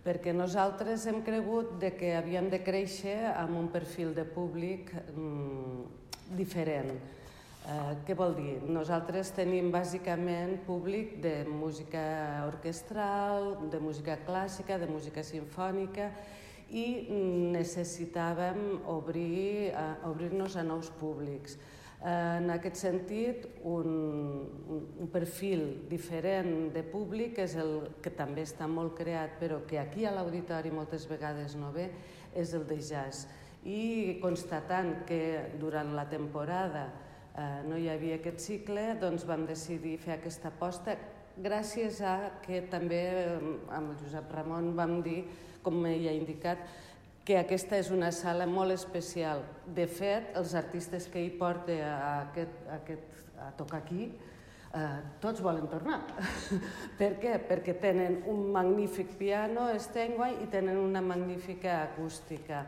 perquè nosaltres hem cregut que havíem de créixer amb un perfil de públic diferent. Què vol dir? Nosaltres tenim bàsicament públic de música orquestral, de música clàssica, de música simfònica, i necessitàvem obrir-nos a nous públics. En aquest sentit, un perfil diferent de públic és el que també està molt creat, però que aquí a l'auditori moltes vegades no ve, és el de jazz. I constatant que durant la temporada no hi havia aquest cicle, doncs vam decidir fer aquesta aposta, gràcies a que també amb el Josep Ramon vam dir, com ell ha indicat, que aquesta és una sala molt especial. De fet, els artistes que hi porten a tocar aquí, tots volen tornar. Per què? Perquè tenen un magnífic piano Steinway i tenen una magnífica acústica.